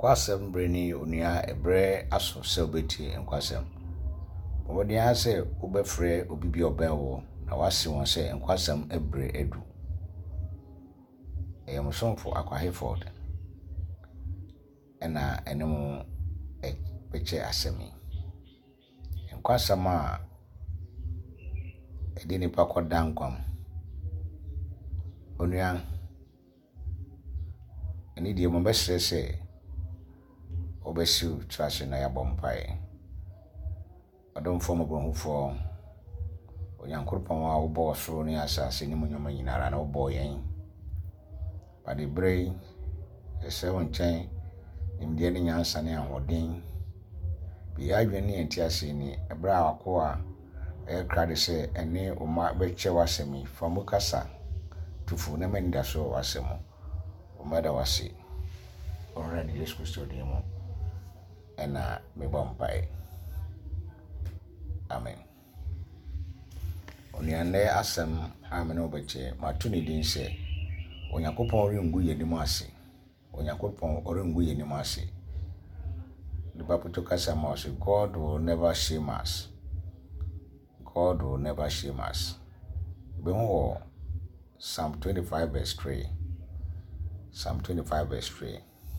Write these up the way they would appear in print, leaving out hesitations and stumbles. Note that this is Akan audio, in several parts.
Nkwasɛm breni onua ebre aso sɛ obeti nkwasɛm. Obodi ha sɛ wobɛfrɛ obi bi ɔbɛn wo na wase wɔn sɛ nkwasɛm ebre edu. Ɛyɛ musomfo Akwaheford. Ɛna ɛnemu bɛkyɛ asɛm. Nkwasɛm a ɛde nipa kɔda nkwam. Onua ɛne deɛ mo bɛsrɛ sɛ obesiw trase na yabɔ mpae. Ɔdomfo mo bonhufo Onyankopɔn a wobɔ ɔsoro ne asase ne munyoma nyinara na wobɔ yɛn. Bade brɛ ɛsɛ wo nkyɛn nimdeɛ ne nyansa ne ahoɔden. Bi adwene ne entiase ni ɛbra akoa krade sɛ ɛne oma bɛkyɛ wasɛmi fa mu kasa tufu na menda so wasɛmo. Omada wase. Ɔhra ne Yesu Kristo din mu. Ɛna mebɔ mpae. Amen. Oniane asɛm a me ne obɛkyɛ mato ne din sɛ Onyankopɔn rengu yɛnim ase. Onyankopɔn rengu yɛnim ase. The Bible kasa ma ɔse God will never shame us. God will never shame us. Behu Psalm 25 verse 3. Psalm 25 verse 3.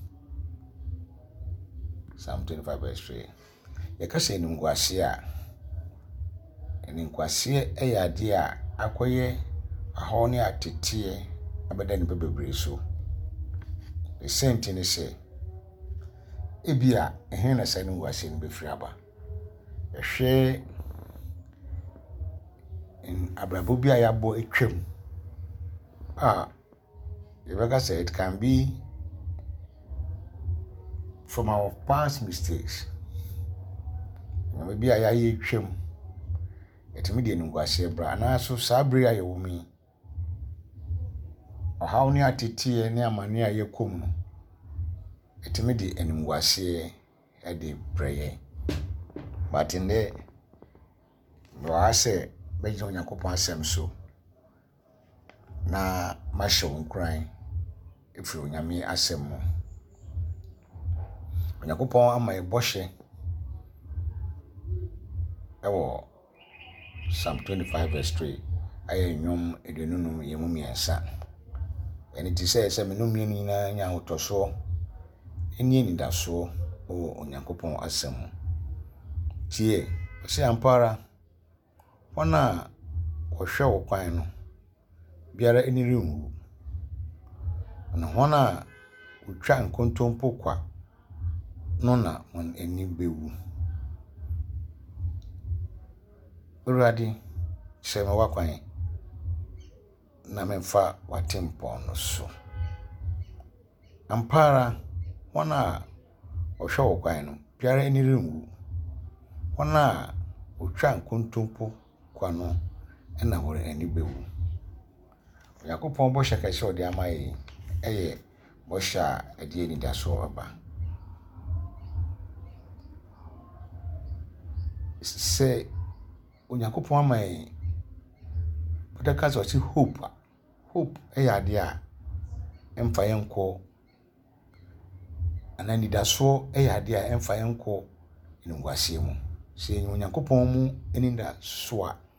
Psalm 25 verse 3. Yɛkasa enimguase a enimguase ɛyɛ ade a akɔyɛ ahɔ ne ateteɛ abɛda nipa bebree so. The same thing is say ebia ɛhe na sa enimguase no befiri aba. Ɛhwɛ abrabo bi a yɛabɔ etwam yɛbɛka sɛ it can be from our past mistakes. Maybe I hear twam. Etimi de enimguase bra na so saa bre a yɛwɔ mi. Ɔhaw ne atete ne amane a yɛkom no. Etimi de enimguase de brɛ. But in the wa sɛ bɛgye Onyankopɔn asɛm so na mahyɛ wo nkran efiri Onyame asɛm mu. Onyankopɔn ama yɛbɔhyɛ ɛwɔ Psalm 25 verse 3 ayɛ nnwom edununum yɛmu miɛnsa. Ɛne ti sɛ menum yɛn nyinaa nya ahotɔsoɔ ɛne anidasoɔ wɔ Onyankopɔn asɛm mu. Tie ɔsɛ ampara wɔn a wɔhwɛ wo kwan no biara ani renwu. Na wɔn a wotwa nkontompo kwa no na wɔn ani bewu. Uradi sɛ me wakwan na memfa watempɔn no so. Ampara wɔn a wɔhwɛ wo kwan no biara ani renwu. Wɔn a wotwa nkontompo kwa no na wɔn ani bewu. Onyankopɔn bɔhyɛ kɛse ɔde ama yɛ ɛyɛ bɔhyɛ a ɛde anidasoɔ aba. Sɛ Onyankopɔn ama yɛ bɔdaka sɛ ɔse hope ɛyɛ ade a ɛmfa yɛn kɔ ana anidasoɔ ɛyɛ ade a ɛmfa yɛn kɔ enimguase mu. Sɛ Onyankopɔn mu anidasoɔ a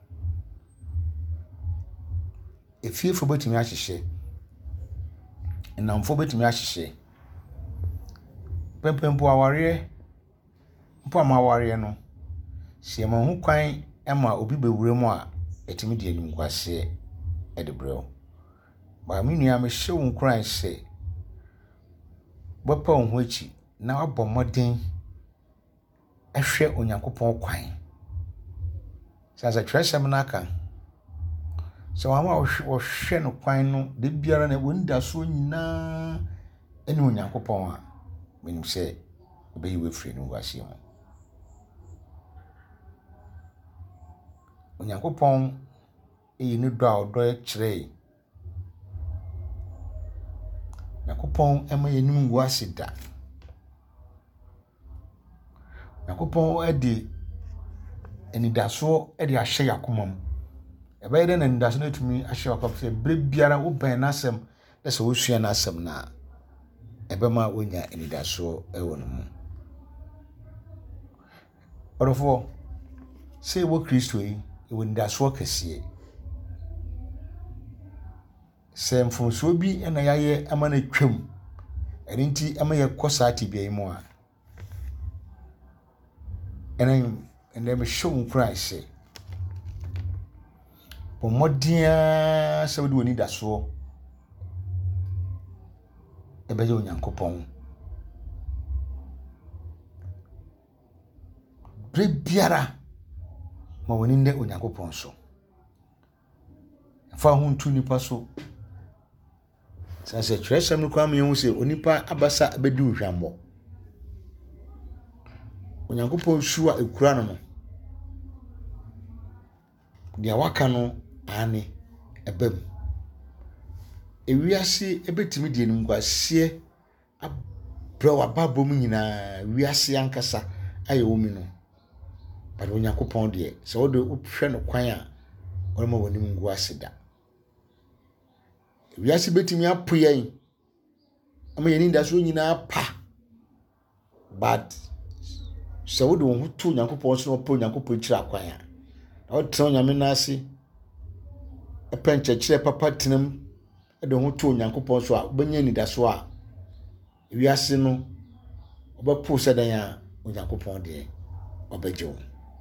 efiefo betumi ahyehyɛ nnamfo betumi ahyehyɛ pɛmpɛmpo aware mpo ama aware no sɛ ma ho kwan ɛma obi bewura mu a etimi de enimguase ɛde brɛw. Ba me nua me hye wo nkran sɛ bɔpa wo ho akyi na wabɔ mmɔden ɛhwɛ Onyankopɔn kwan. Sɛ twɛsɛm na aka sɛ wama wɔhwɛ no kwan no de biara na wɔndaso nyinaa ɛne Onyankopɔn a menim sɛ ɔbɛyi wefiri enimguase mu. Onyankopɔn eyi ne dɔ a ɔdɔ kyerɛ. Onyankopɔn ɛma yɛnim nguase da. Onyankopɔn ɛde anidasoɔ ɛde ahyɛ yakoma mu. Ɛbɛyɛ dɛ na anidasoɔ no atumi ahyɛ yakoma sɛ bere biara wo bɛn n'asɛm dɛ sɛ wosua n'asɛm na ebema wonya enidaso ewo no mu orofo say wo Kristo yi ewo enidaso kese se mfonso bi na yaye ama na twam eni nti ama ye kosati bia mu a ene me show Christ pomodia se wodi woni daso ebeje onyankopon bre biara ma woni nde onyankopon so fa hu ntu nipa so sanse tresem no kwa me hu se onipa abasa abedi nhwambo onyankopon shuwa ekura no dia waka no ane ebem ewiase ebetimi die nim kwasie abra wababom nyina wiase ankasa aye wo mi no ba onyankopon de se wo de hwe no kwan a oroma wonim ngu aseda wiase betimi apoyen ama yeni ndaso nyina pa but se wo de wo to onyankopon so no po onyankopon kira kwan a na wo tro nyame na ase epenchechire papa tinam de ho to onyankopon so a obenya nidaso a wiase no obepo sedan a onyankopon de obejo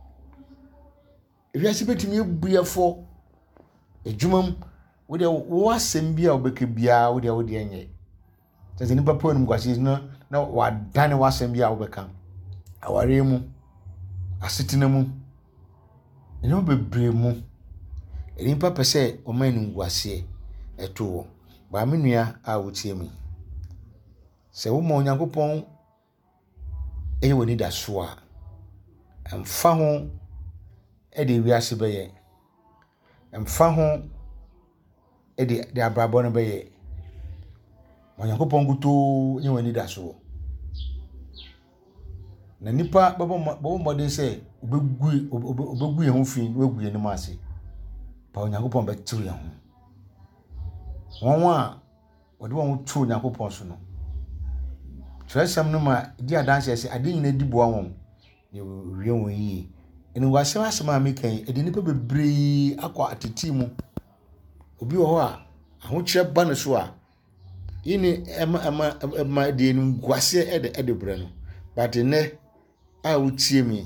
wiase betimi ebuefo ejumam wo de wo asem bia obeke bia wo de enye tese ni papa onum kwasi na wadane wasem bia obeka aware mu asetina mu enyo bebre mu eni papa se o man ngwase eto ba menua a wotie mi se wo ma onyankopon eye woni da so a emfa ho e de wiase beye emfa ho e de abrabo no beye onyankopon guto eye woni da so na nipa babo modern se obegu ye ho fi wegu ye no ase pa onyankopon betiri ye ho wonwa odi won tu onyankopon so no tresem no ma di adanse se ade nyina di boa won ne wie won yi eni wasem asema mekan edi nipa bebre akwa atiti mu obi wo ho a ahokyere ba ne so a yini ema de enu gwase ede bre no but ne a wotie mi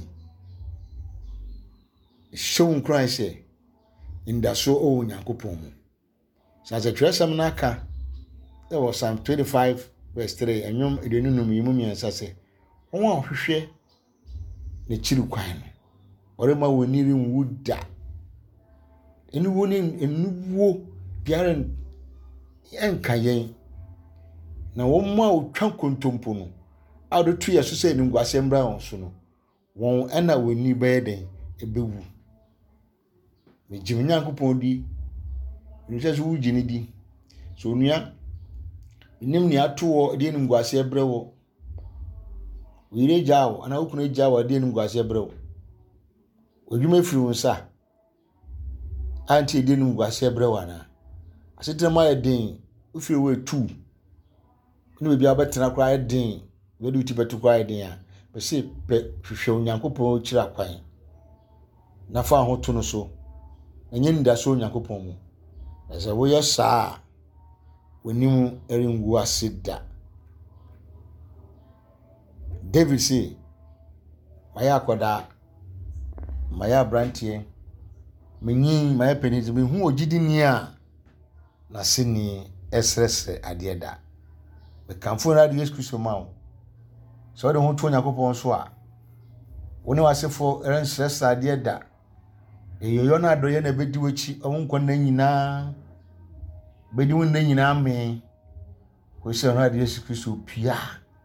show Christ indaso o onyankopon mu sanse tresem na aka there was Psalm 25 verse 3 enyom edenunum yimu miensa se won a hwehwe ne chiri kwan no orema woni rinwuda enu ni enuwo biara enkayen na won ma otwa kontompo no a do tu yeso se ningwase mbra won so no won ena woni beden ebewu me jiminyankopon di nse so wugini di so nua nim ni atowo de ningwase ebrewo wire jawo ana okunu jawo de ningwase ebrewo odwuma firi wonsa anti de ningwase ebrewo na asetrema ya den ofiri we 2 ni bebia betena kra ya den we do tibetu kra ya den a be se pe hwehwe onyankopon kira kwan na fa ho to no so enye ndaso onyankopon mu ese wo ye saa wonimu eringu asida David say maya akoda maya brantie menyin maya peniti me hu ogidi ni a na sini esrese adeda be kamfo na de Yesu Kristo mawo so de hu to onyankopon so a woni wasefo erensrese adeda eyoyo na adoye na bedi wachi owonkon na nyina bedi won na nyina me ko se no ade Yesu Kristo pia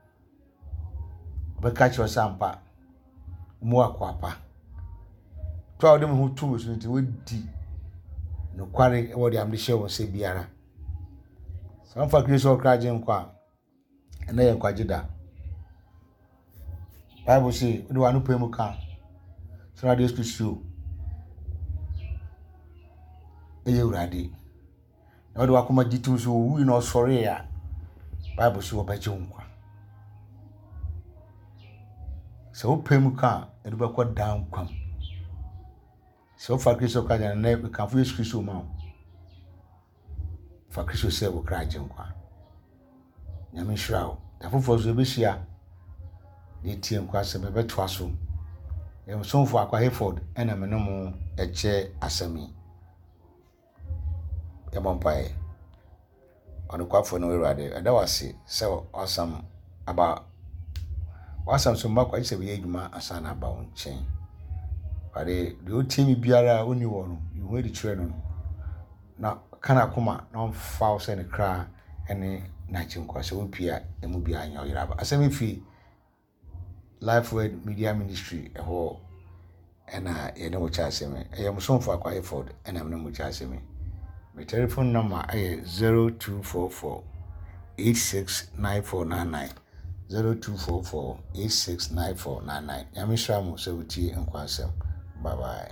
be ka chi osampa mu akwapa to awde me hu tu so nti wodi no kware wodi amde shewo se biara sanfa Kristo kraje nkwa na ye kwagida Bible say wodi wanu pemu ka so ade Yesu Kristo eye urade na wodi wakoma ditu so wi no sore ya Bible so obeje nkwa se opem ka edu bekọ dan kwam se ofa Kristo ka jan na kan fu Yesu Kristo ma fa Kristo se wo kra je nkwa nyame hwira da fofo so ebehia de tie nkwa se bebeto aso em sonfo akwa Hayford ena me no mo eche asami yabompai on kwafo no werade eda wase se awesome aba wasam so mbakwa ise be adwuma asana aba won chen bare de o timi biara oni wo no you wey the children na kana kuma na on fa se ne kra ene na chinkwa se opia emu bia anya oyiraba asemi fi Life Word Media Ministry eho ena ye ne wo cha asemi eyam sonfo akwa Hayford ena me no wo cha asemi my telephone number is 0244 869499 0244 869499. Yamishramu se uti nkwansem. Bye bye.